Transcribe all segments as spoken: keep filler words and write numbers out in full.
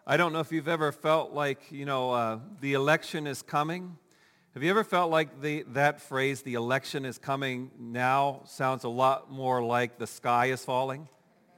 I don't know if you've ever felt like, you know, uh, the election is coming. Have you ever felt like the that phrase, the election is coming now, sounds a lot more like the sky is falling?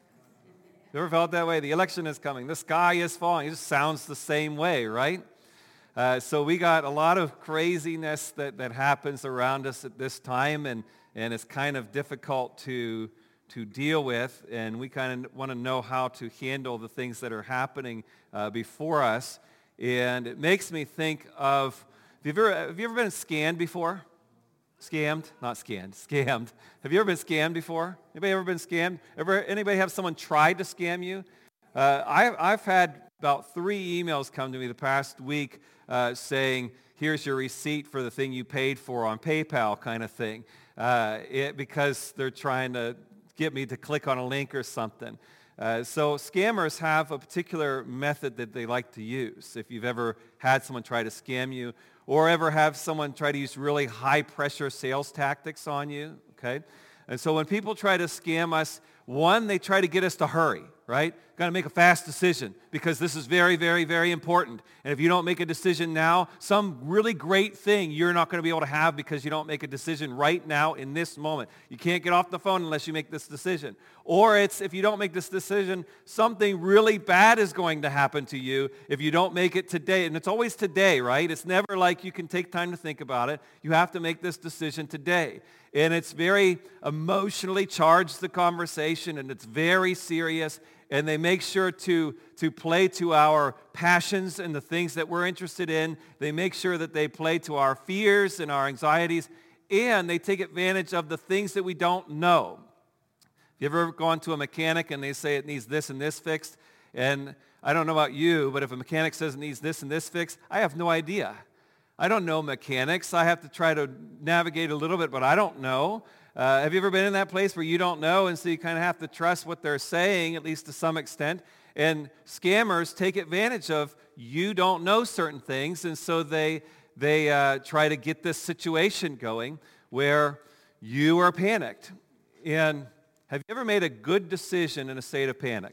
You ever felt that way? The election is coming. The sky is falling. It just sounds the same way, right? Uh, so we got a lot of craziness that, that happens around us at this time, and, and it's kind of difficult to to deal with, and we kind of want to know how to handle the things that are happening uh, before us. And it makes me think of, have you ever, have you ever been scammed before? Scammed? Not scanned, scammed. Have you ever been scammed before? Anybody ever been scammed? Ever, anybody have someone try to scam you? Uh, I, I've had about three emails come to me the past week uh, saying, here's your receipt for the thing you paid for on PayPal kind of thing, uh, it, because they're trying to get me to click on a link or something. Uh, so scammers have a particular method that they like to use. If you've ever had someone try to scam you, or ever have someone try to use really high-pressure sales tactics on you, okay? And so when people try to scam us, one, they try to get us to hurry, right? Got to make a fast decision because this is very, very, very important. And if you don't make a decision now, some really great thing you're not going to be able to have because you don't make a decision right now in this moment. You can't get off the phone unless you make this decision. Or it's, if you don't make this decision, something really bad is going to happen to you if you don't make it today. And it's always today, right? It's never like you can take time to think about it. You have to make this decision today. And it's very emotionally charged, the conversation, and it's very serious. And they make sure to, to play to our passions and the things that we're interested in. They make sure that they play to our fears and our anxieties. And they take advantage of the things that we don't know. Have you ever gone to a mechanic and they say it needs this and this fixed? And I don't know about you, but if a mechanic says it needs this and this fixed, I have no idea. I don't know mechanics. I have to try to navigate a little bit, but I don't know. Uh, have you ever been in that place where you don't know, and so you kind of have to trust what they're saying, at least to some extent? And scammers take advantage of you don't know certain things, and so they they uh, try to get this situation going where you are panicked. And have you ever made a good decision in a state of panic?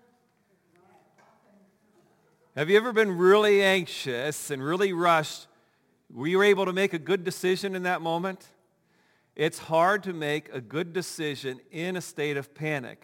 Have you ever been really anxious and really rushed? Were you able to make a good decision in that moment? It's hard to make a good decision in a state of panic.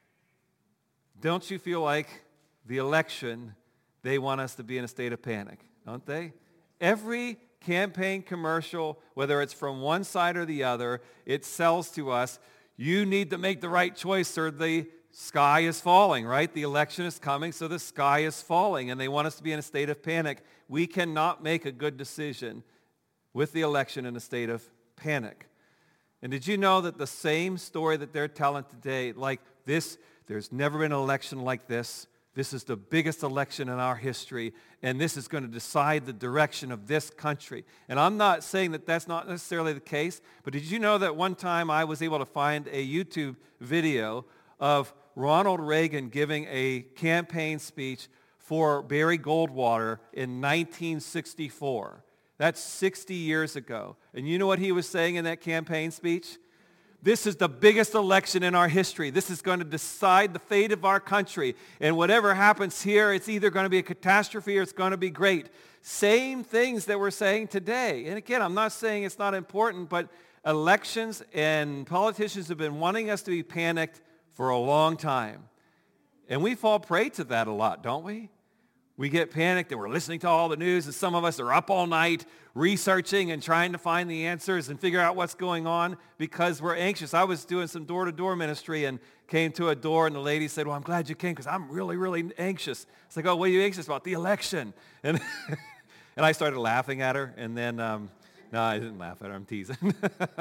Don't you feel like the election, they want us to be in a state of panic, don't they? Every campaign commercial, whether it's from one side or the other, it sells to us, you need to make the right choice or the sky is falling, right? The election is coming, so the sky is falling, and they want us to be in a state of panic. We cannot make a good decision with the election in a state of panic. And did you know that the same story that they're telling today, like this, there's never been an election like this. This is the biggest election in our history, and this is going to decide the direction of this country. And I'm not saying that that's not necessarily the case, but did you know that one time I was able to find a YouTube video of Ronald Reagan giving a campaign speech for Barry Goldwater in nineteen sixty-four. That's sixty years ago. And you know what he was saying in that campaign speech? This is the biggest election in our history. This is going to decide the fate of our country. And whatever happens here, it's either going to be a catastrophe or it's going to be great. Same things that we're saying today. And again, I'm not saying it's not important, but elections and politicians have been wanting us to be panicked for a long time. And we fall prey to that a lot, don't we? We get panicked and we're listening to all the news, and some of us are up all night researching and trying to find the answers and figure out what's going on because we're anxious. I was doing some door-to-door ministry and came to a door, and the lady said, well, I'm glad you came because I'm really, really anxious. It's like, oh, what are you anxious about? The election. And and I started laughing at her, and then, um, no, I didn't laugh at her. I'm teasing.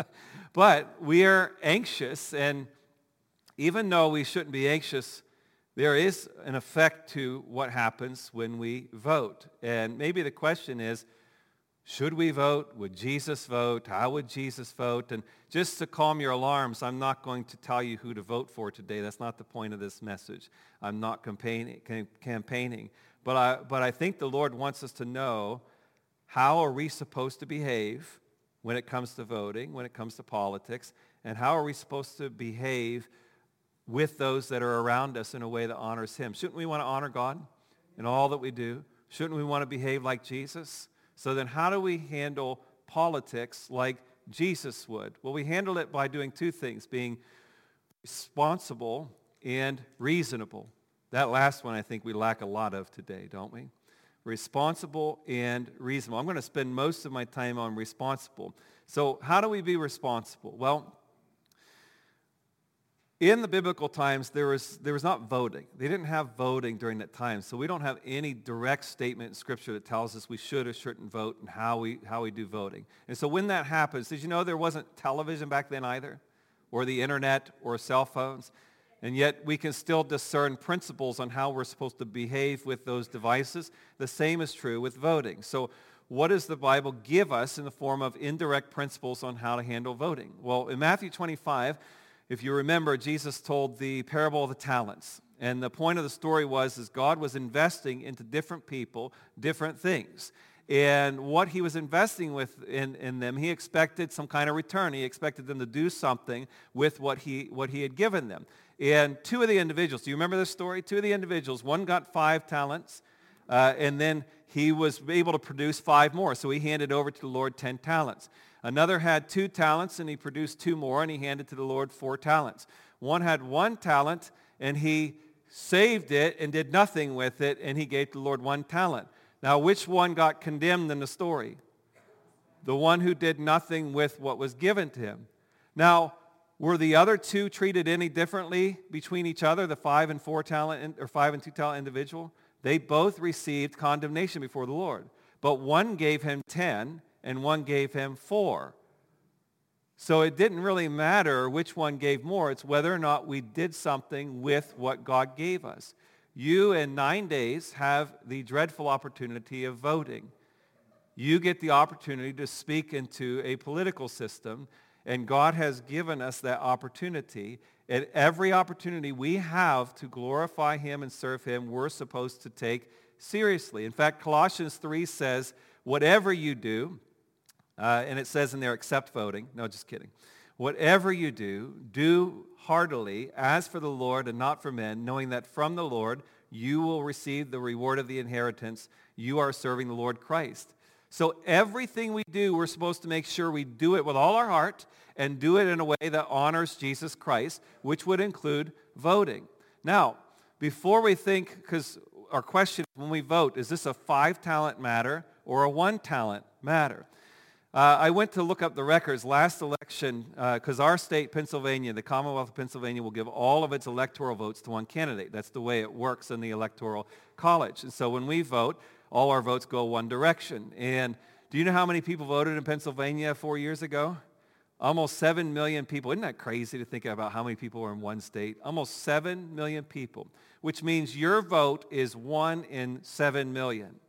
But we are anxious, and even though we shouldn't be anxious, there is an effect to what happens when we vote. And maybe the question is, should we vote? Would Jesus vote? How would Jesus vote? And just to calm your alarms, I'm not going to tell you who to vote for today. That's not the point of this message. I'm not campaigning. campaigning. But I, but I think the Lord wants us to know, how are we supposed to behave when it comes to voting, when it comes to politics, and how are we supposed to behave with those that are around us in a way that honors Him? Shouldn't we want to honor God? in all that we do? Shouldn't we want to behave like Jesus? So then how do we handle politics like Jesus would? Well, we handle it by doing two things, being responsible and reasonable. That last one I think we lack a lot of today, don't we? Responsible and reasonable. I'm going to spend most of my time on responsible. So how do we be responsible? Well, in the biblical times, there was, there was not voting. They didn't have voting during that time, so we don't have any direct statement in Scripture that tells us we should or shouldn't vote and how we, how we do voting. And so when that happens, did you know there wasn't television back then either, or the internet, or cell phones? And yet we can still discern principles on how we're supposed to behave with those devices. The same is true with voting. So what does the Bible give us in the form of indirect principles on how to handle voting? Well, in Matthew twenty-five, if you remember, Jesus told the parable of the talents. And the point of the story was is God was investing into different people, different things. And what he was investing with in, in them, he expected some kind of return. He expected them to do something with what he, what he had given them. And two of the individuals, do you remember this story? Two of the individuals, one got five talents, uh, and then he was able to produce five more. So he handed over to the Lord ten talents. Another had two talents, and he produced two more, and he handed to the Lord four talents. One had one talent, and he saved it and did nothing with it, and he gave the Lord one talent. Now, which one got condemned in the story? The one who did nothing with what was given to him. Now, were the other two treated any differently between each other, the five and four talent or five and two talent individual? They both received condemnation before the Lord. But one gave him ten, and one gave him four. So it didn't really matter which one gave more. It's whether or not we did something with what God gave us. You in nine days have the dreadful opportunity of voting. You get the opportunity to speak into a political system, and God has given us that opportunity. At every opportunity we have to glorify him and serve him, we're supposed to take seriously. In fact, Colossians three says, whatever you do, uh, and it says in there, except voting. No, just kidding. Whatever you do, do heartily as for the Lord and not for men, knowing that from the Lord you will receive the reward of the inheritance. You are serving the Lord Christ. So everything we do, we're supposed to make sure we do it with all our heart and do it in a way that honors Jesus Christ, which would include voting. Now, before we think, because our question when we vote, is this a five-talent matter or a one-talent matter? Uh, I went to look up the records last election because uh, our state, Pennsylvania, the Commonwealth of Pennsylvania, will give all of its electoral votes to one candidate. That's the way it works in the Electoral College. And so when we vote, all our votes go one direction. And do you know how many people voted in Pennsylvania four years ago? Almost seven million people. Isn't that crazy to think about how many people are in one state? Almost seven million people, which means your vote is one in seven million.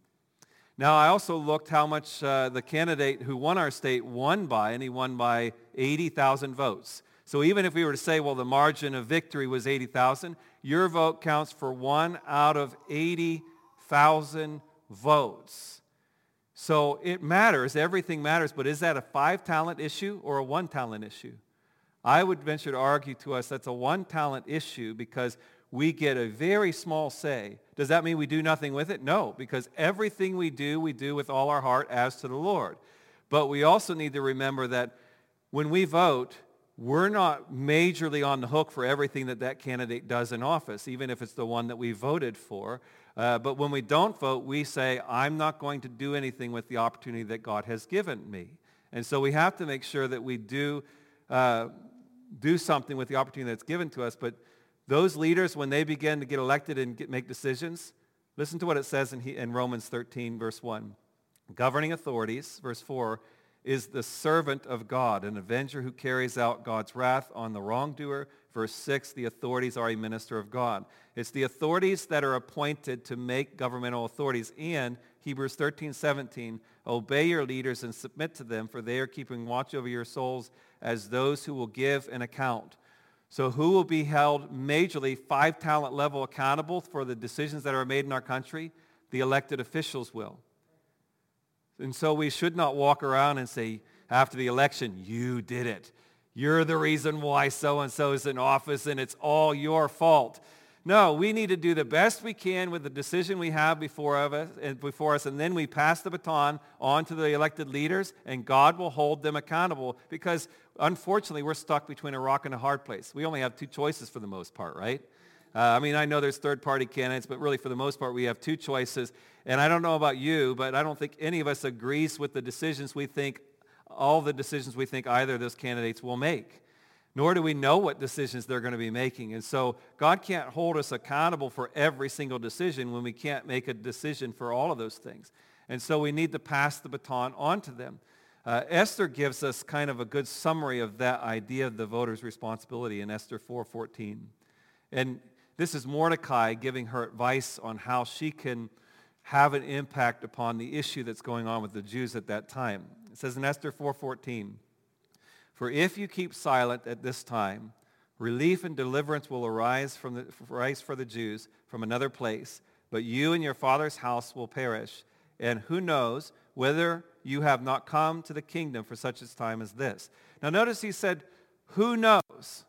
Now, I also looked how much uh, the candidate who won our state won by, and he won by eighty thousand votes. So even if we were to say, well, the margin of victory was eighty thousand, your vote counts for one out of eighty thousand votes. So it matters. Everything matters. But is that a five-talent issue or a one-talent issue? I would venture to argue to us that's a one-talent issue because we get a very small say. Does that mean we do nothing with it? No, because everything we do, we do with all our heart as to the Lord. But we also need to remember that when we vote, we're not majorly on the hook for everything that that candidate does in office, even if it's the one that we voted for. Uh, but when we don't vote, we say, I'm not going to do anything with the opportunity that God has given me. And so we have to make sure that we do uh, do something with the opportunity that's given to us. But those leaders, when they begin to get elected and get, make decisions, listen to what it says in, he, in Romans thirteen, verse one. Governing authorities, verse four, is the servant of God, an avenger who carries out God's wrath on the wrongdoer. Verse six, the authorities are a minister of God. It's the authorities that are appointed to make governmental authorities. And Hebrews thirteen, seventeen, obey your leaders and submit to them, for they are keeping watch over your souls as those who will give an account. So who will be held majorly five-talent level accountable for the decisions that are made in our country? The elected officials will. And so we should not walk around and say, after the election, you did it. You're the reason why so-and-so is in office, and it's all your fault. No, we need to do the best we can with the decision we have before of us, and before us, and then we pass the baton on to the elected leaders, and God will hold them accountable, because unfortunately we're stuck between a rock and a hard place. We only have two choices for the most part, right? Uh, I mean, I know there's third-party candidates, but really for the most part we have two choices. And I don't know about you, but I don't think any of us agrees with the decisions we think, all the decisions we think either of those candidates will make. Nor do we know what decisions they're going to be making. And so God can't hold us accountable for every single decision when we can't make a decision for all of those things. And so we need to pass the baton on to them. Uh, Esther gives us kind of a good summary of that idea of the voter's responsibility in Esther four fourteen. And this is Mordecai giving her advice on how she can have an impact upon the issue that's going on with the Jews at that time. It says in Esther four fourteen, "For if you keep silent at this time, relief and deliverance will arise from the rise for the Jews from another place, but you and your father's house will perish. And who knows whether you have not come to the kingdom for such a time as this." Now notice he said, who knows?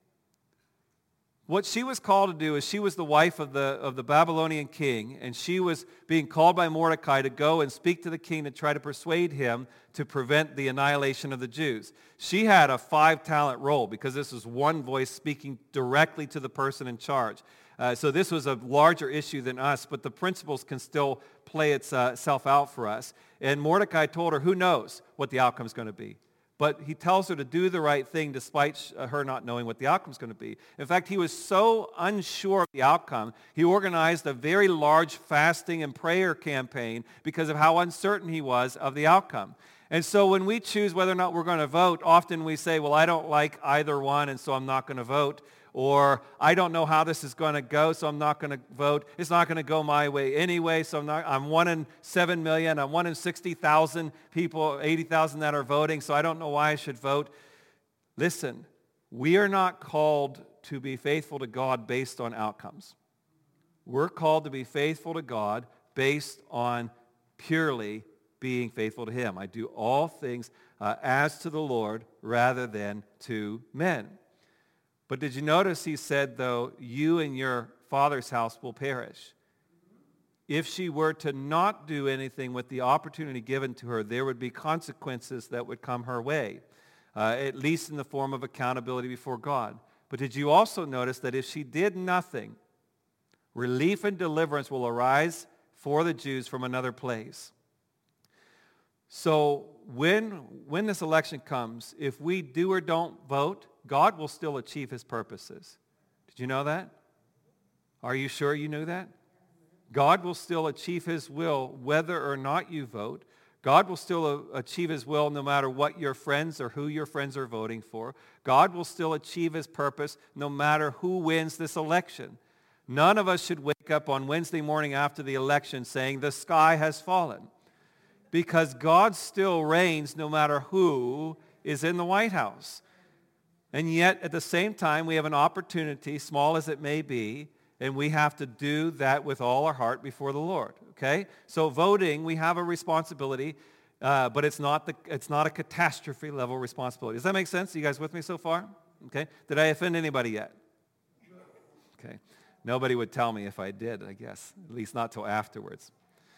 What she was called to do is she was the wife of the, of the Babylonian king, and she was being called by Mordecai to go and speak to the king to try to persuade him to prevent the annihilation of the Jews. She had a five-talent role because this was one voice speaking directly to the person in charge. Uh, so this was a larger issue than us, but the principles can still play itself out for us. And Mordecai told her, who knows what the outcome is going to be? But he tells her to do the right thing despite her not knowing what the outcome is going to be. In fact, he was so unsure of the outcome, he organized a very large fasting and prayer campaign because of how uncertain he was of the outcome. And so when we choose whether or not we're going to vote, often we say, well, I don't like either one, and so I'm not going to vote. Or I don't know how this is going to go, so I'm not going to vote. It's not going to go my way anyway, so I'm not. I'm one in seven million. I'm one in sixty thousand people, eighty thousand that are voting, so I don't know why I should vote. Listen, we are not called to be faithful to God based on outcomes. We're called to be faithful to God based on purely being faithful to Him. I do all things uh, as to the Lord rather than to men. But did you notice he said, though, you and your father's house will perish? If she were to not do anything with the opportunity given to her, there would be consequences that would come her way, uh, at least in the form of accountability before God. But did you also notice that if she did nothing, relief and deliverance will arise for the Jews from another place? So when, when this election comes, if we do or don't vote, God will still achieve His purposes. Did you know that? Are you sure you knew that? God will still achieve His will whether or not you vote. God will still achieve His will no matter what your friends or who your friends are voting for. God will still achieve His purpose no matter who wins this election. None of us should wake up on Wednesday morning after the election saying the sky has fallen, because God still reigns no matter who is in the White House. And yet, at the same time, we have an opportunity, small as it may be, and we have to do that with all our heart before the Lord, okay? So voting, we have a responsibility, uh, but it's not, the, it's not a catastrophe-level responsibility. Does that make sense? Are you guys with me so far? Okay. Did I offend anybody yet? Okay. Nobody would tell me if I did, I guess, at least not till afterwards.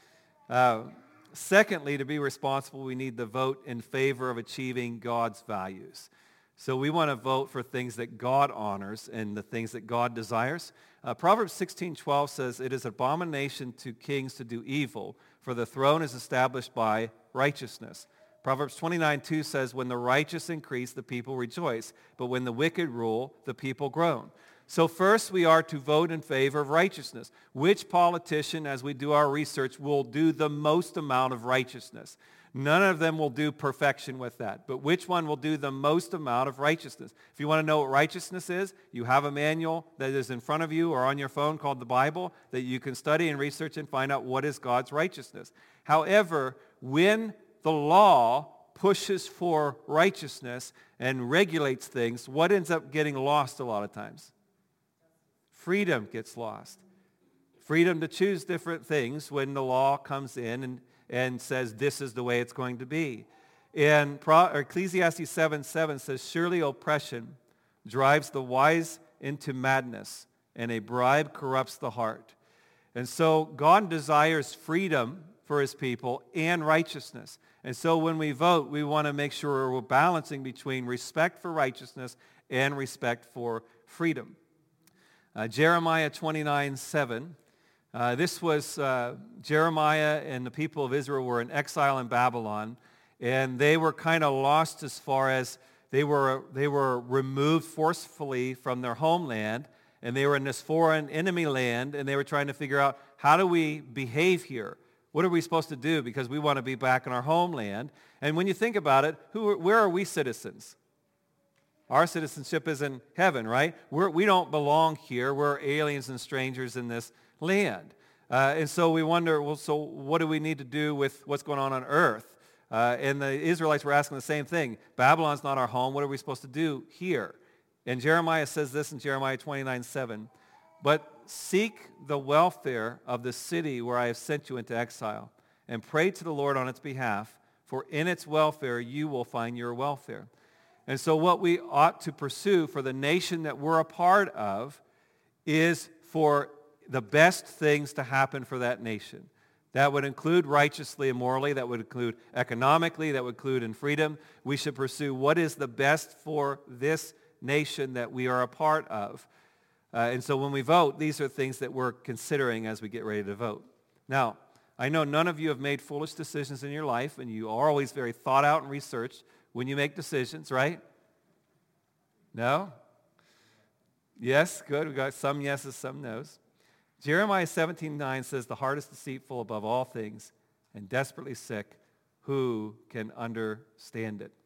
Uh, secondly, to be responsible, we need to vote in favor of achieving God's values. So we want to vote for things that God honors and the things that God desires. Uh, Proverbs sixteen twelve says, "It is abomination to kings to do evil, for the throne is established by righteousness." Proverbs twenty-nine two says, "When the righteous increase, the people rejoice, but when the wicked rule, the people groan." So first we are to vote in favor of righteousness. Which politician, as we do our research, will do the most amount of righteousness? None of them will do perfection with that. But which one will do the most amount of righteousness? If you want to know what righteousness is, you have a manual that is in front of you or on your phone called the Bible that you can study and research and find out what is God's righteousness. However, when the law pushes for righteousness and regulates things, what ends up getting lost a lot of times? Freedom gets lost. Freedom to choose different things when the law comes in and and says this is the way it's going to be. And Ecclesiastes seven seven says, "Surely oppression drives the wise into madness, and a bribe corrupts the heart. And so God desires freedom for his people and righteousness. And so when we vote, we want to make sure we're balancing between respect for righteousness and respect for freedom. Uh, Jeremiah twenty-nine seven. Uh, this was uh, Jeremiah and the people of Israel were in exile in Babylon, and they were kind of lost as far as they were they were removed forcefully from their homeland, and they were in this foreign enemy land, and they were trying to figure out, how do we behave here? What are we supposed to do? Because we want to be back in our homeland. And when you think about it, who, where are we citizens? Our citizenship is in heaven, right? We're, we don't belong here. We're aliens and strangers in this land. Uh, and so we wonder, well, so what do we need to do with what's going on on earth? Uh, and the Israelites were asking the same thing. Babylon's not our home. What are we supposed to do here? And Jeremiah says this in Jeremiah twenty-nine seven. But seek the welfare of the city where I have sent you into exile, and pray to the Lord on its behalf, for in its welfare you will find your welfare. And so what we ought to pursue for the nation that we're a part of is for the best things to happen for that nation. That would include righteously and morally. That would include economically. That would include in freedom. We should pursue what is the best for this nation that we are a part of. Uh, and so when we vote, these are things that we're considering as we get ready to vote. Now, I know none of you have made foolish decisions in your life, and you are always very thought out and researched when you make decisions, right? No? Yes? Good. We got some yeses, some nos. Jeremiah seventeen nine says, the heart is deceitful above all things and desperately sick. Who can understand it?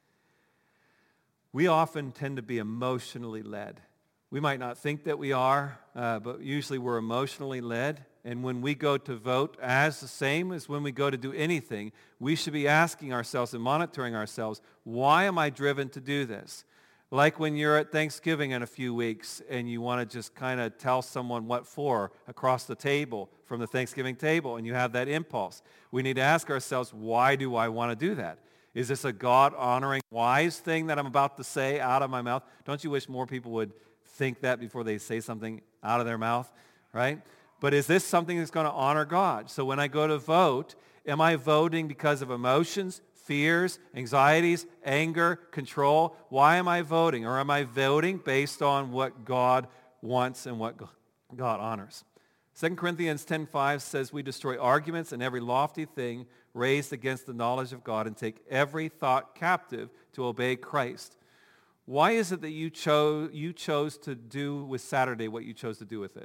We often tend to be emotionally led. We might not think that we are, uh, but usually we're emotionally led. And when we go to vote, as the same as when we go to do anything, we should be asking ourselves and monitoring ourselves, why am I driven to do this? Like when you're at Thanksgiving in a few weeks and you want to just kind of tell someone what for across the table from the Thanksgiving table, and you have that impulse. We need to ask ourselves, why do I want to do that? Is this a God-honoring, wise thing that I'm about to say out of my mouth? Don't you wish more people would think that before they say something out of their mouth, right? But is this something that's going to honor God? So when I go to vote, am I voting because of emotions, fears, anxieties, anger, control? Why am I voting? Or am I voting based on what God wants and what God honors? Second Corinthians ten five says, we destroy arguments and every lofty thing raised against the knowledge of God and take every thought captive to obey Christ. Why is it that you chose, you chose to do with Saturday what you chose to do with it?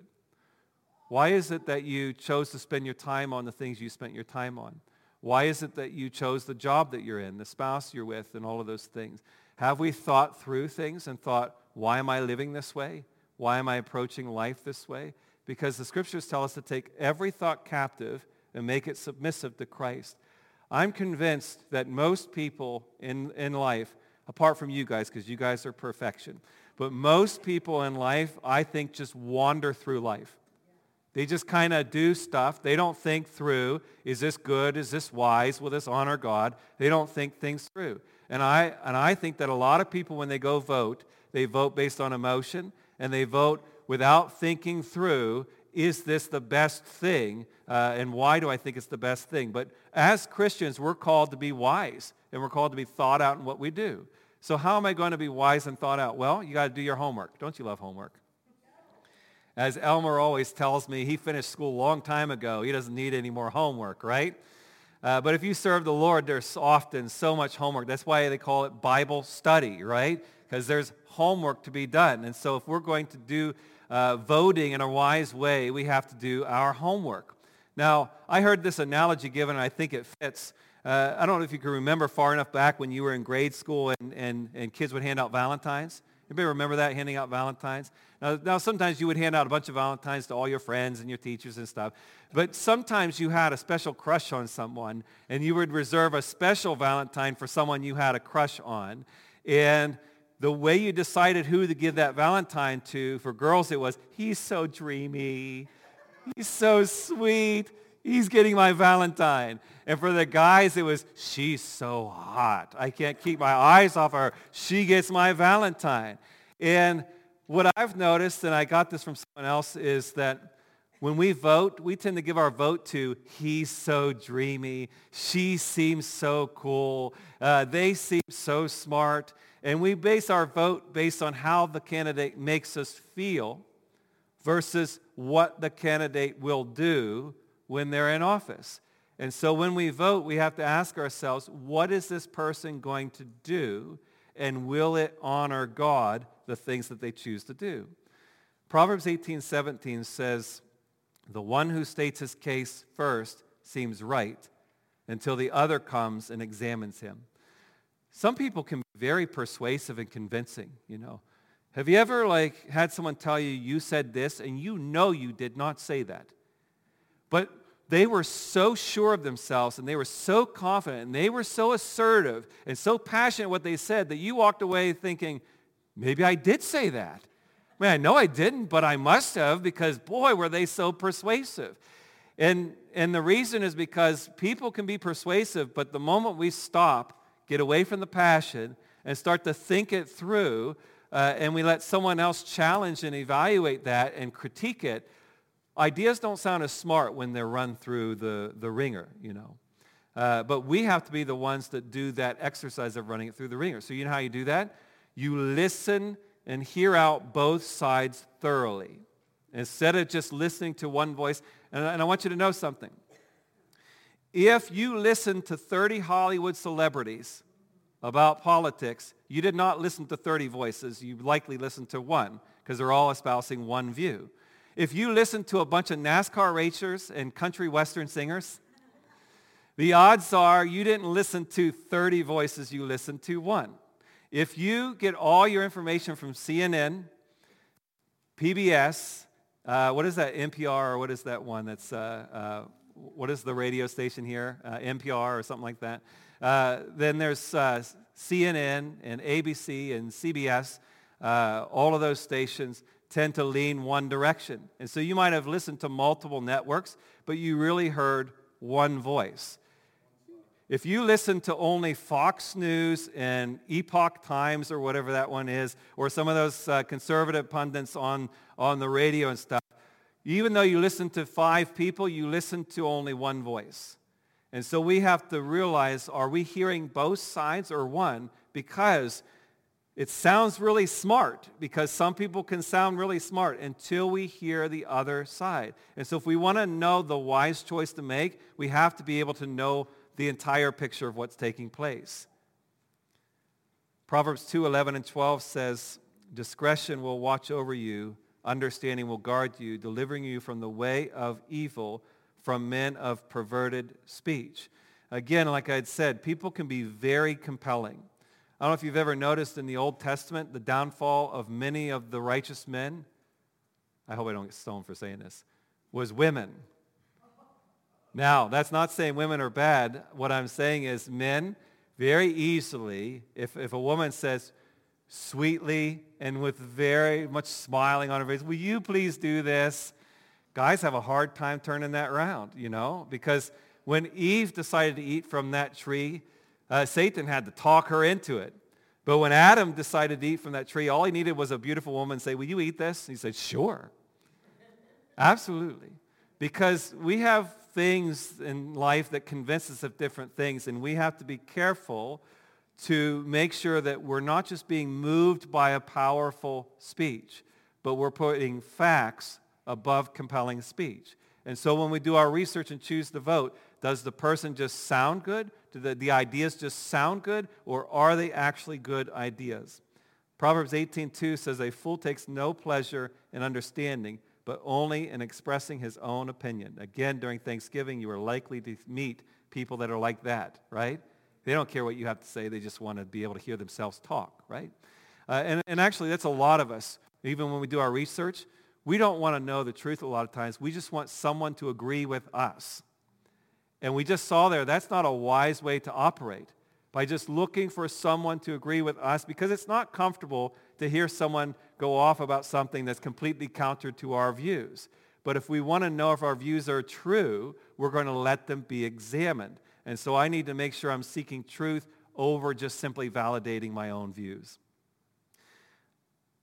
Why is it that you chose to spend your time on the things you spent your time on? Why is it that you chose the job that you're in, the spouse you're with, and all of those things? Have we thought through things and thought, why am I living this way? Why am I approaching life this way? Because the scriptures tell us to take every thought captive and make it submissive to Christ. I'm convinced that most people in, in life, apart from you guys, because you guys are perfection, but most people in life, I think, just wander through life. They just kind of do stuff. They don't think through, is this good? Is this wise? Will this honor God? They don't think things through. And I, and I think that a lot of people, when they go vote, they vote based on emotion, and they vote without thinking through, is this the best thing? Uh, and why do I think it's the best thing? But as Christians, we're called to be wise, and we're called to be thought out in what we do. So how am I going to be wise and thought out? Well, you got to do your homework. Don't you love homework? As Elmer always tells me, he finished school a long time ago. He doesn't need any more homework, right? Uh, but if you serve the Lord, there's often so much homework. That's why they call it Bible study, right? Because there's homework to be done. And so if we're going to do uh, voting in a wise way, we have to do our homework. Now, I heard this analogy given, and I think it fits. Uh, I don't know if you can remember far enough back when you were in grade school and, and, and kids would hand out Valentines. Anybody remember that, handing out Valentines? Now, now, sometimes you would hand out a bunch of Valentines to all your friends and your teachers and stuff. But sometimes you had a special crush on someone, and you would reserve a special Valentine for someone you had a crush on. And the way you decided who to give that Valentine to, for girls it was, he's so dreamy, he's so sweet, he's getting my Valentine. And for the guys, it was, she's so hot. I can't keep my eyes off her. She gets my Valentine. And what I've noticed, and I got this from someone else, is that when we vote, we tend to give our vote to, he's so dreamy, she seems so cool, uh, they seem so smart, and we base our vote based on how the candidate makes us feel versus what the candidate will do when they're in office. And so when we vote, we have to ask ourselves, what is this person going to do, and will it honor God, the things that they choose to do? Proverbs eighteen seventeen says, the one who states his case first seems right until the other comes and examines him. Some people can be very persuasive and convincing, you know. Have you ever like had someone tell you, you said this, and you know you did not say that? But they were so sure of themselves, and they were so confident, and they were so assertive and so passionate what they said that you walked away thinking, maybe I did say that. I mean, I know I didn't, but I must have, because boy, were they so persuasive. And, and the reason is because people can be persuasive, but the moment we stop, get away from the passion, and start to think it through, uh, and we let someone else challenge and evaluate that and critique it, ideas don't sound as smart when they're run through the, the ringer, you know. Uh, but we have to be the ones that do that exercise of running it through the ringer. So you know how you do that? You listen and hear out both sides thoroughly, instead of just listening to one voice. And, and I want you to know something. If you listen to thirty Hollywood celebrities about politics, you did not listen to thirty voices. You likely listened to one, because they're all espousing one view. If you listen to a bunch of NASCAR racers and country western singers, the odds are you didn't listen to thirty voices, you listened to one. If you get all your information from C N N, P B S, uh, what is that, N P R, or what is that one that's, uh, uh, what is the radio station here, uh, N P R or something like that. Uh, then there's uh, C N N and A B C and C B S. Uh, all of those stations tend to lean one direction. And so you might have listened to multiple networks, but you really heard one voice. If you listen to only Fox News and Epoch Times or whatever that one is, or some of those uh, conservative pundits on, on the radio and stuff, even though you listen to five people, you listen to only one voice. And so we have to realize, are we hearing both sides or one? Because it sounds really smart, because some people can sound really smart until we hear the other side. And so if we want to know the wise choice to make, we have to be able to know the entire picture of what's taking place. Proverbs two eleven and twelve says, discretion will watch over you, understanding will guard you, delivering you from the way of evil, from men of perverted speech. Again, like I had said, people can be very compelling. I don't know if you've ever noticed in the Old Testament the downfall of many of the righteous men, I hope I don't get stoned for saying this, was women. Now, that's not saying women are bad. What I'm saying is men very easily, if, if a woman says sweetly and with very much smiling on her face, will you please do this? Guys have a hard time turning that around, you know, because when Eve decided to eat from that tree, uh, Satan had to talk her into it. But when Adam decided to eat from that tree, all he needed was a beautiful woman say, will you eat this? And he said, sure. Absolutely. Because we have things in life that convince us of different things, and we have to be careful to make sure that we're not just being moved by a powerful speech, but we're putting facts above compelling speech. And so when we do our research and choose to vote, does the person just sound good? Do the, the ideas just sound good? Or are they actually good ideas? Proverbs eighteen two says, a fool takes no pleasure in understanding, but only in expressing his own opinion. Again, during Thanksgiving, you are likely to meet people that are like that, right? They don't care what you have to say. They just want to be able to hear themselves talk, right? Uh, and, and actually, that's a lot of us. Even when we do our research, we don't want to know the truth a lot of times. We just want someone to agree with us. And we just saw there, that's not a wise way to operate, by just looking for someone to agree with us, because it's not comfortable to hear someone go off about something that's completely counter to our views. But if we want to know if our views are true, we're going to let them be examined. And so I need to make sure I'm seeking truth over just simply validating my own views.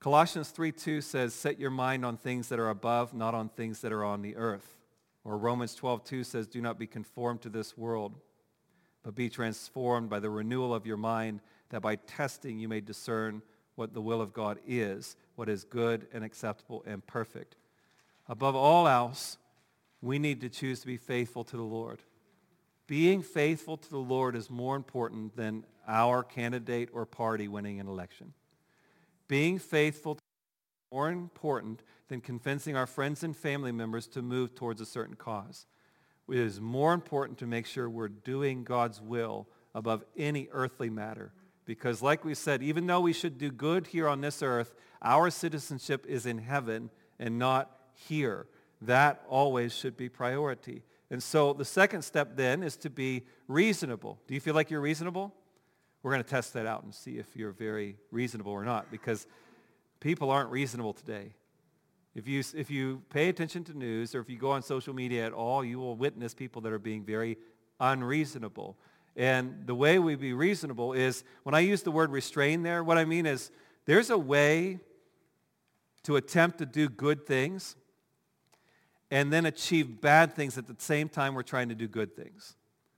Colossians three two says, set your mind on things that are above, not on things that are on the earth. Or Romans twelve two says, do not be conformed to this world, but be transformed by the renewal of your mind, that by testing you may discern what the will of God is, what is good and acceptable and perfect. Above all else, we need to choose to be faithful to the Lord. Being faithful to the Lord is more important than our candidate or party winning an election. Being faithful is more important than convincing our friends and family members to move towards a certain cause. It is more important to make sure we're doing God's will above any earthly matter. Because like we said, even though we should do good here on this earth, our citizenship is in heaven and not here. That always should be priority. And so the second step then is to be reasonable. Do you feel like you're reasonable? We're going to test that out and see if you're very reasonable or not, because people aren't reasonable today. If you, if you pay attention to news or if you go on social media at all, you will witness people that are being very unreasonable. And the way we be reasonable is, when I use the word restrain there, what I mean is there's a way to attempt to do good things and then achieve bad things at the same time we're trying to do good things.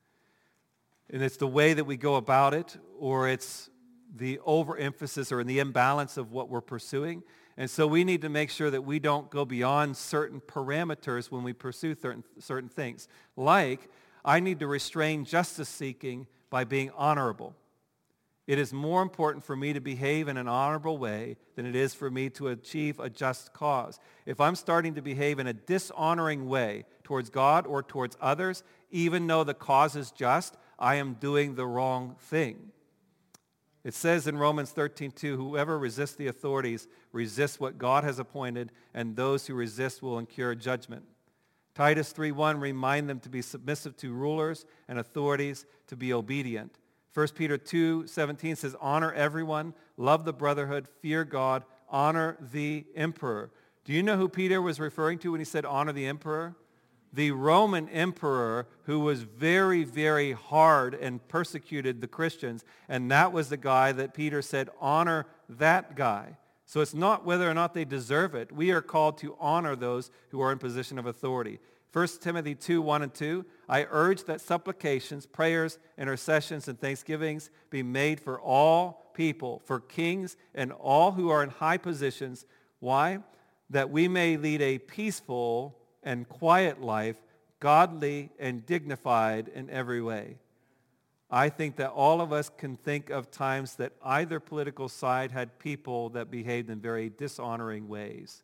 And it's the way that we go about it, or it's the overemphasis or the imbalance of what we're pursuing. And so we need to make sure that we don't go beyond certain parameters when we pursue certain, certain things. Like, I need to restrain justice seeking by being honorable. It is more important for me to behave in an honorable way than it is for me to achieve a just cause. If I'm starting to behave in a dishonoring way towards God or towards others, even though the cause is just, I am doing the wrong thing. It says in Romans thirteen two, whoever resists the authorities resists what God has appointed, and those who resist will incur judgment. Titus three one, remind them to be submissive to rulers and authorities, to be obedient. First Peter two seventeen says, honor everyone, love the brotherhood, fear God, honor the emperor. Do you know who Peter was referring to when he said honor the emperor? The Roman emperor who was very, very hard and persecuted the Christians, and that was the guy that Peter said, honor that guy. So it's not whether or not they deserve it. We are called to honor those who are in position of authority. First Timothy two one and two, I urge that supplications, prayers, intercessions, and thanksgivings be made for all people, for kings and all who are in high positions. Why? That we may lead a peaceful and quiet life, godly and dignified in every way. I think that all of us can think of times that either political side had people that behaved in very dishonoring ways.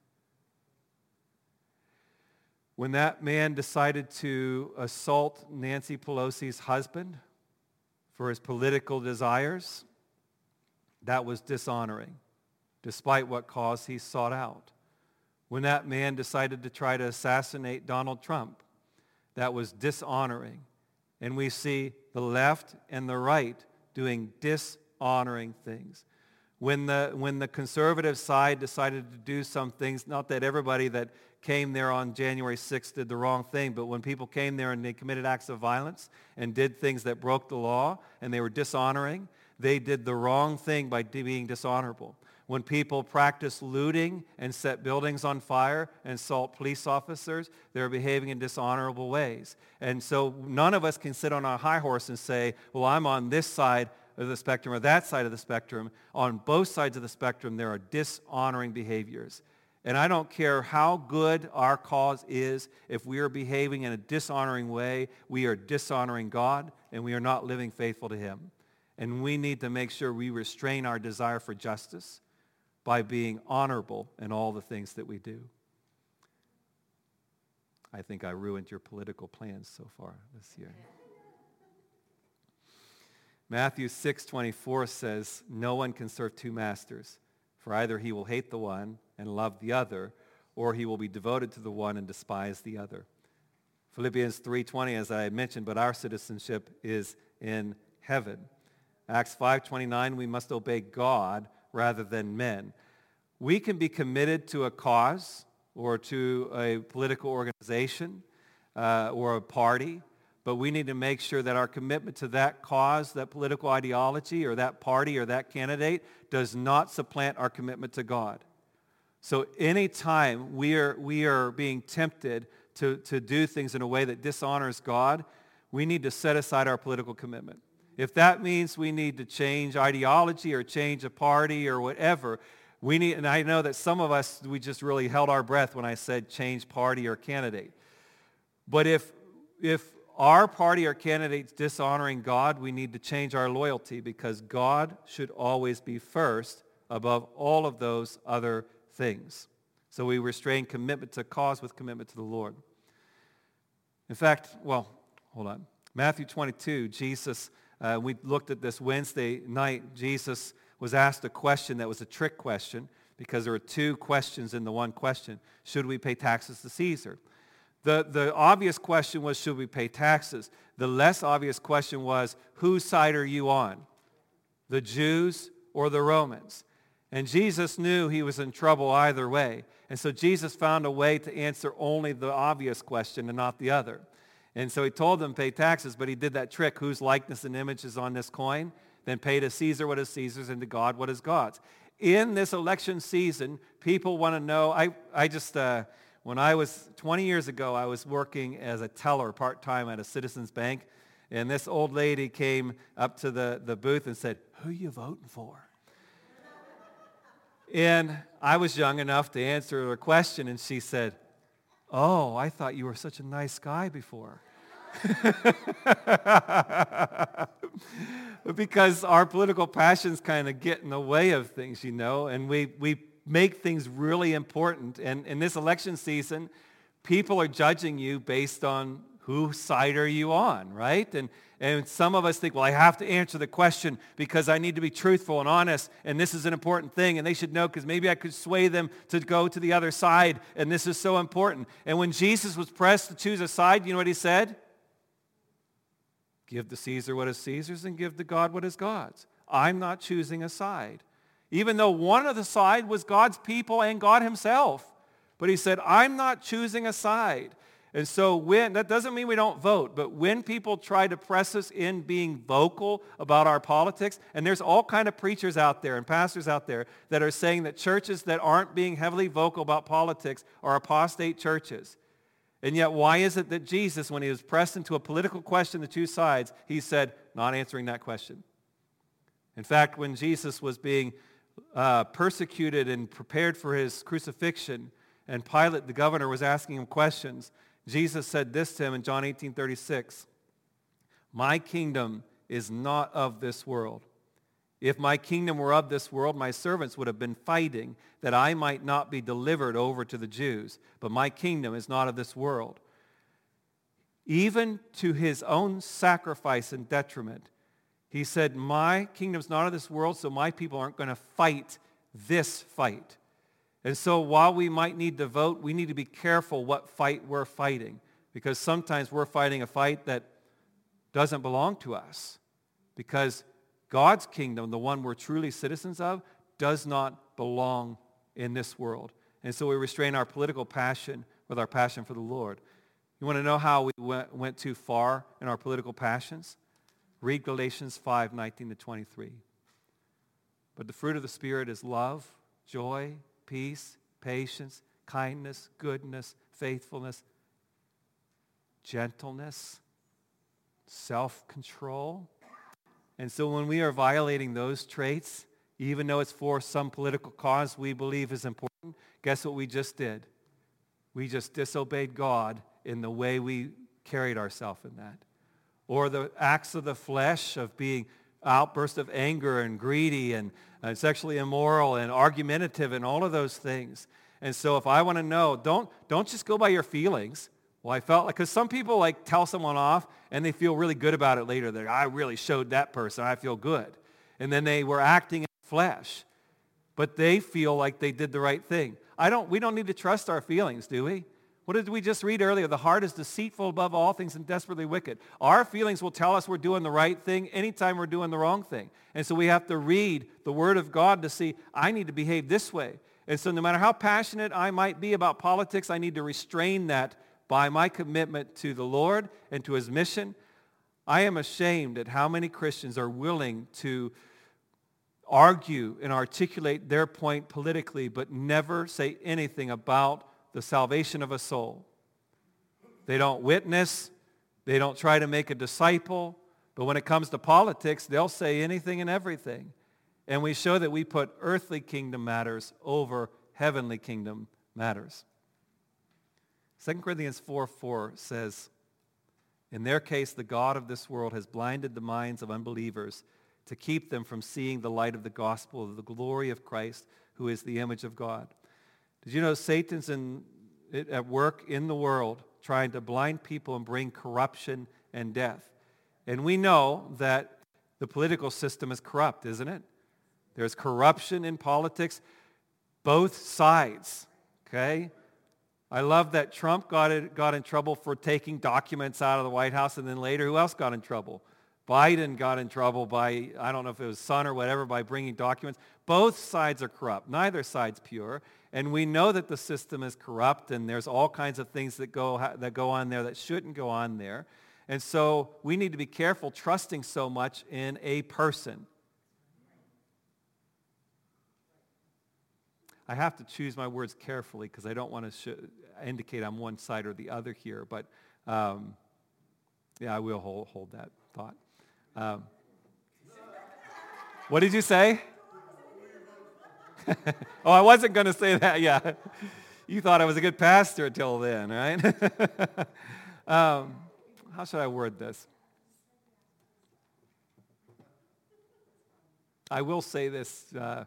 When that man decided to assault Nancy Pelosi's husband for his political desires, that was dishonoring, despite what cause he sought out. When that man decided to try to assassinate Donald Trump, that was dishonoring. And we see the left and the right doing dishonoring things. When the, when the conservative side decided to do some things, not that everybody that came there on January sixth did the wrong thing, but when people came there and they committed acts of violence and did things that broke the law and they were dishonoring, they did the wrong thing by being dishonorable. When people practice looting and set buildings on fire and assault police officers, they're behaving in dishonorable ways. And so none of us can sit on our high horse and say, well, I'm on this side of the spectrum or that side of the spectrum. On both sides of the spectrum, there are dishonoring behaviors. And I don't care how good our cause is, if we are behaving in a dishonoring way, we are dishonoring God and we are not living faithful to Him. And we need to make sure we restrain our desire for justice by being honorable in all the things that we do. I think I ruined your political plans so far this year. Matthew six twenty-four says, no one can serve two masters, for either he will hate the one and love the other, or he will be devoted to the one and despise the other. Philippians three twenty, as I mentioned, but our citizenship is in heaven. Acts five twenty-nine, we must obey God rather than men. We can be committed to a cause or to a political organization uh, or a party, but we need to make sure that our commitment to that cause, that political ideology, or that party, or that candidate does not supplant our commitment to God. So anytime we are, we are being tempted to, to do things in a way that dishonors God, we need to set aside our political commitment. If that means we need to change ideology or change a party or whatever, we need, and I know that some of us, we just really held our breath when I said change party or candidate. But if, if our party or candidate's dishonoring God, we need to change our loyalty, because God should always be first above all of those other things. So we restrain commitment to cause with commitment to the Lord. In fact, well, hold on. Matthew twenty-two, Jesus, uh, we looked at this Wednesday night. Jesus was asked a question that was a trick question, because there were two questions in the one question. Should we pay taxes to Caesar? The, the obvious question was, should we pay taxes? The less obvious question was, whose side are you on? The Jews or the Romans? And Jesus knew he was in trouble either way. And so Jesus found a way to answer only the obvious question and not the other. And so he told them pay taxes, but he did that trick, whose likeness and image is on this coin? Then pay to Caesar what is Caesar's, and to God what is God's. In this election season, people want to know, I, I just, uh, when I was, twenty years ago, I was working as a teller part-time at a Citizens Bank, and this old lady came up to the, the booth and said, who are you voting for? And I was young enough to answer her question, and she said, oh, I thought you were such a nice guy before. Because our political passions kind of get in the way of things, you know, and we, we make things really important. And in this election season, people are judging you based on whose side are you on, right? And and some of us think, well, I have to answer the question because I need to be truthful and honest, and this is an important thing, and they should know because maybe I could sway them to go to the other side, and this is so important. And when Jesus was pressed to choose a side, you know what he said? Give to Caesar what is Caesar's, and give to God what is God's. I'm not choosing a side. Even though one of the side was God's people and God himself. But he said, I'm not choosing a side. And so when, that doesn't mean we don't vote, but when people try to press us in being vocal about our politics, and there's all kind of preachers out there and pastors out there that are saying that churches that aren't being heavily vocal about politics are apostate churches. And yet why is it that Jesus, when he was pressed into a political question, the two sides, he said, not answering that question? In fact, when Jesus was being uh, persecuted and prepared for his crucifixion, and Pilate, the governor, was asking him questions, Jesus said this to him in John eighteen thirty-six, my kingdom is not of this world. If my kingdom were of this world, my servants would have been fighting that I might not be delivered over to the Jews. But my kingdom is not of this world. Even to his own sacrifice and detriment, he said, my kingdom's not of this world, so my people aren't going to fight this fight. And so while we might need to vote, we need to be careful what fight we're fighting, because sometimes we're fighting a fight that doesn't belong to us, because God's kingdom, the one we're truly citizens of, does not belong in this world. And so we restrain our political passion with our passion for the Lord. You want to know how we went, went too far in our political passions? Read Galatians five, nineteen to twenty-three. But the fruit of the Spirit is love, joy, peace, patience, kindness, goodness, faithfulness, gentleness, self-control. And so when we are violating those traits, even though it's for some political cause we believe is important, guess what we just did? We just disobeyed God in the way we carried ourselves in that. Or the acts of the flesh of being outbursts of anger and greedy and uh, sexually immoral and argumentative and all of those things. And so if I want to know, don't, don't just go by your feelings. Well, I felt like, because some people like tell someone off and they feel really good about it later. They're, I really showed that person. I feel good. And then they were acting in flesh. But they feel like they did the right thing. I don't, we don't need to trust our feelings, do we? What did we just read earlier? The heart is deceitful above all things and desperately wicked. Our feelings will tell us we're doing the right thing anytime we're doing the wrong thing. And so we have to read the Word of God to see, I need to behave this way. And so no matter how passionate I might be about politics, I need to restrain that by my commitment to the Lord and to his mission, I am ashamed at how many Christians are willing to argue and articulate their point politically, but never say anything about the salvation of a soul. They don't witness. They don't try to make a disciple. But when it comes to politics, they'll say anything and everything. And we show that we put earthly kingdom matters over heavenly kingdom matters. Second Corinthians four four says, in their case, the God of this world has blinded the minds of unbelievers to keep them from seeing the light of the gospel of the glory of Christ, who is the image of God. Did you know Satan's in, at work in the world trying to blind people and bring corruption and death? And we know that the political system is corrupt, isn't it? There's corruption in politics, both sides, okay? I love that Trump got, it, got in trouble for taking documents out of the White House, and then later, who else got in trouble? Biden got in trouble by, I don't know if it was son or whatever, by bringing documents. Both sides are corrupt. Neither side's pure. And we know that the system is corrupt, and there's all kinds of things that go, that go on there that shouldn't go on there. And so we need to be careful trusting so much in a person. I have to choose my words carefully because I don't want to sh- indicate I'm one side or the other here. But um, yeah, I will hold, hold that thought. Um, what did you say? Oh, I wasn't going to say that. Yeah, you thought I was a good pastor until then, right? um, how should I word this? I will say this. Uh,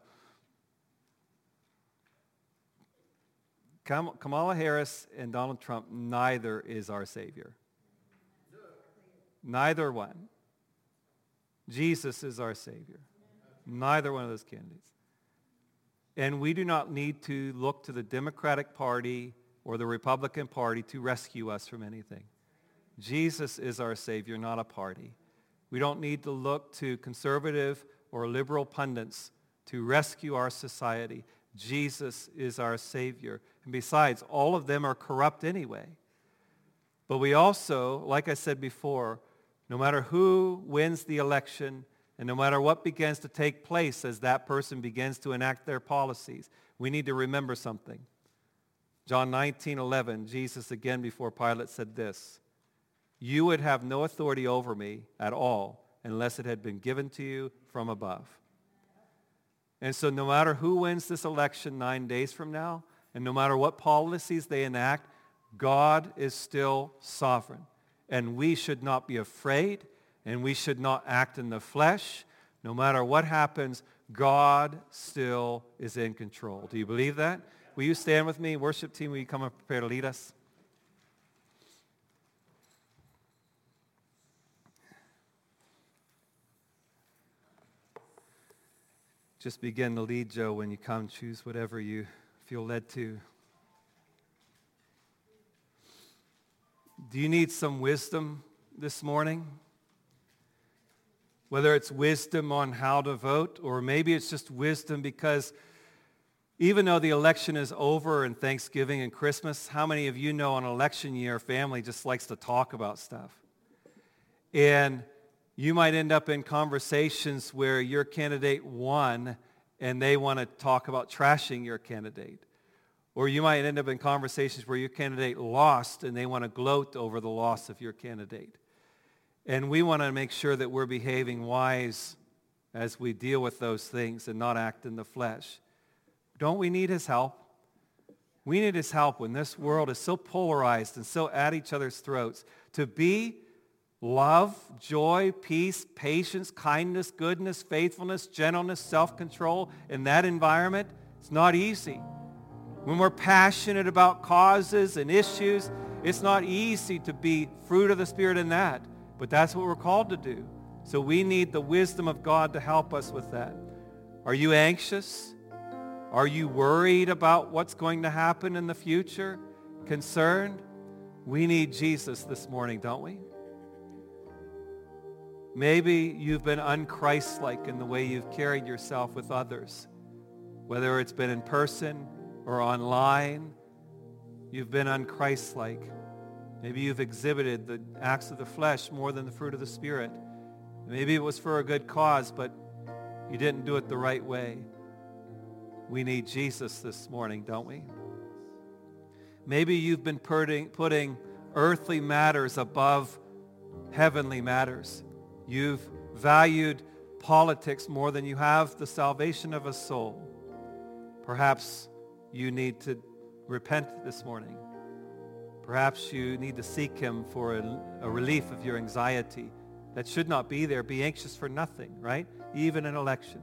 Kamala Harris and Donald Trump, neither is our Savior. Neither one. Jesus is our Savior. Neither one of those candidates. And we do not need to look to the Democratic Party or the Republican Party to rescue us from anything. Jesus is our Savior, not a party. We don't need to look to conservative or liberal pundits to rescue our society. Jesus is our Savior. And besides, all of them are corrupt anyway. But we also, like I said before, no matter who wins the election and no matter what begins to take place as that person begins to enact their policies, we need to remember something. John nineteen eleven, Jesus again before Pilate said this, "You would have no authority over me at all unless it had been given to you from above." And so no matter who wins this election nine days from now, and no matter what policies they enact, God is still sovereign. And we should not be afraid, and we should not act in the flesh. No matter what happens, God still is in control. Do you believe that? Will you stand with me? Worship team, will you come and prepare to lead us? Just begin to lead, Joe, when you come. Choose whatever you feel led to. Do you need some wisdom this morning? Whether it's wisdom on how to vote, or maybe it's just wisdom because even though the election is over and Thanksgiving and Christmas, how many of you know on election year, family just likes to talk about stuff? And you might end up in conversations where your candidate won and they want to talk about trashing your candidate. Or you might end up in conversations where your candidate lost and they want to gloat over the loss of your candidate. And we want to make sure that we're behaving wise as we deal with those things and not act in the flesh. Don't we need his help? We need his help when this world is so polarized and so at each other's throats. To be love, joy, peace, patience, kindness, goodness, faithfulness, gentleness, self-control in that environment, it's not easy. When we're passionate about causes and issues, it's not easy to be fruit of the Spirit in that. But that's what we're called to do. So we need the wisdom of God to help us with that. Are you anxious? Are you worried about what's going to happen in the future? Concerned? We need Jesus this morning, don't we? Maybe you've been un-Christ-like in the way you've carried yourself with others. Whether it's been in person or online, you've been un-Christ-like. Maybe you've exhibited the acts of the flesh more than the fruit of the Spirit. Maybe it was for a good cause, but you didn't do it the right way. We need Jesus this morning, don't we? Maybe you've been putting, putting earthly matters above heavenly matters. You've valued politics more than you have the salvation of a soul. Perhaps you need to repent this morning. Perhaps you need to seek him for a, a relief of your anxiety that should not be there. Be anxious for nothing, right? Even an election.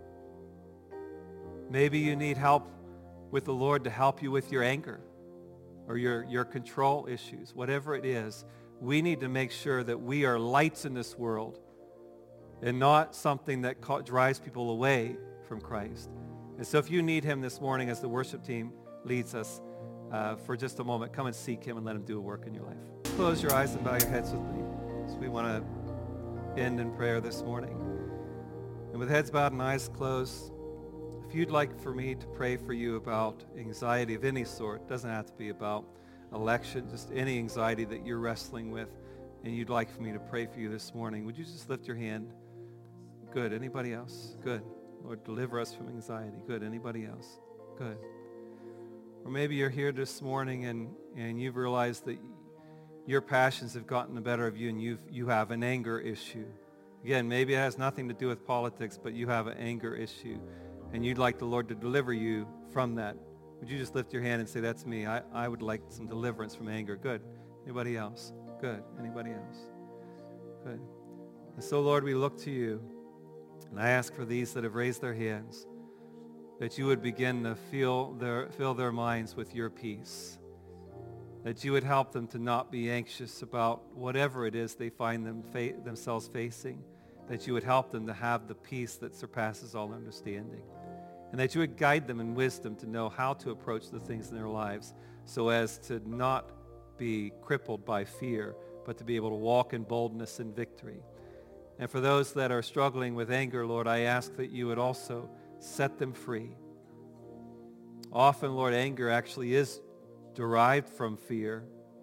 Maybe you need help with the Lord to help you with your anger or your, your control issues. Whatever it is, we need to make sure that we are lights in this world and not something that ca- drives people away from Christ. And so if you need him this morning as the worship team leads us uh, for just a moment, come and seek him and let him do a work in your life. Close your eyes and bow your heads with me. So we want to end in prayer this morning. And with heads bowed and eyes closed, if you'd like for me to pray for you about anxiety of any sort, it doesn't have to be about election, just any anxiety that you're wrestling with, and you'd like for me to pray for you this morning, would you just lift your hand? Good. Anybody else? Good. Lord, deliver us from anxiety. Good. Anybody else? Good. Or maybe you're here this morning and, and you've realized that your passions have gotten the better of you and you've, you have an anger issue. Again, maybe it has nothing to do with politics, but you have an anger issue and you'd like the Lord to deliver you from that. Would you just lift your hand and say, that's me. I, I would like some deliverance from anger. Good. Anybody else? Good. Anybody else? Good. And so, Lord, we look to you. And I ask for these that have raised their hands that you would begin to fill their, fill their minds with your peace. That you would help them to not be anxious about whatever it is they find them fa- themselves facing. That you would help them to have the peace that surpasses all understanding. And that you would guide them in wisdom to know how to approach the things in their lives so as to not be crippled by fear, but to be able to walk in boldness and victory. And for those that are struggling with anger, Lord, I ask that you would also set them free. Often, Lord, anger actually is derived from fear,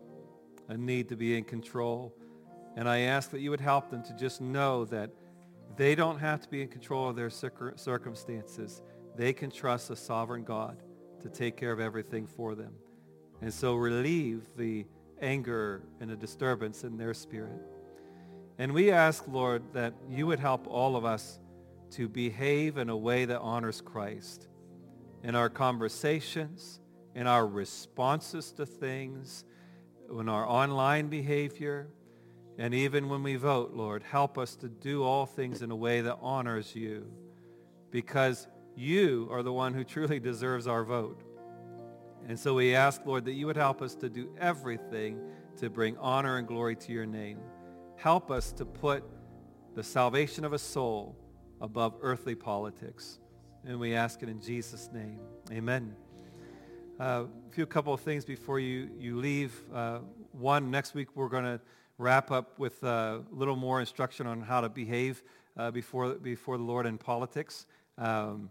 a need to be in control. And I ask that you would help them to just know that they don't have to be in control of their circumstances. They can trust a sovereign God to take care of everything for them. And so relieve the anger and the disturbance in their spirit. And we ask, Lord, that you would help all of us to behave in a way that honors Christ in our conversations, in our responses to things, in our online behavior, and even when we vote, Lord. Help us to do all things in a way that honors you, because you are the one who truly deserves our vote. And so we ask, Lord, that you would help us to do everything to bring honor and glory to your name. Help us to put the salvation of a soul above earthly politics. And we ask it in Jesus' name. Amen. Uh, a few couple of things before you, you leave. Uh, one, next week we're going to wrap up with a little more instruction on how to behave uh, before, before the Lord in politics. Um,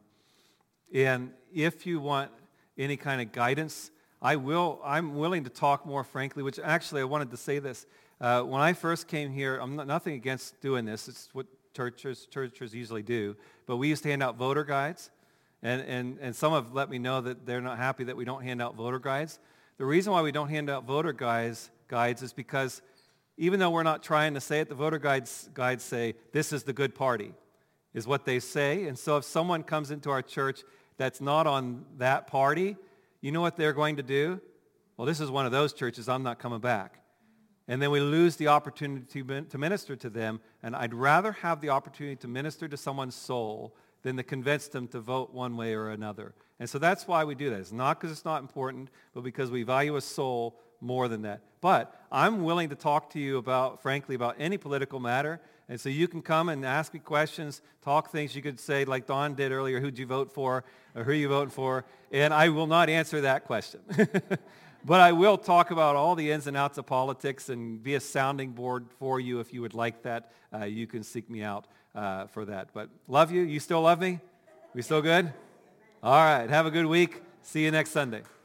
and if you want any kind of guidance, I will, I'm willing to talk more frankly, which actually I wanted to say this. Uh, when I first came here, I'm not, nothing against doing this. It's what churches churches usually do. But we used to hand out voter guides. And, and, and some have let me know that they're not happy that we don't hand out voter guides. The reason why we don't hand out voter guides, guides is because even though we're not trying to say it, the voter guides, guides say, this is the good party, is what they say. And so if someone comes into our church that's not on that party, you know what they're going to do? Well, this is one of those churches, I'm not coming back. And then we lose the opportunity to minister to them. And I'd rather have the opportunity to minister to someone's soul than to convince them to vote one way or another. And so that's why we do that. It's not because it's not important, but because we value a soul more than that. But I'm willing to talk to you about, frankly, about any political matter. And so you can come and ask me questions, talk things. You could say, like Don did earlier, who'd you vote for, or who are you voting for? And I will not answer that question. But I will talk about all the ins and outs of politics and be a sounding board for you if you would like that. Uh, you can seek me out uh, for that. But love you. You still love me? We still good? All right. Have a good week. See you next Sunday.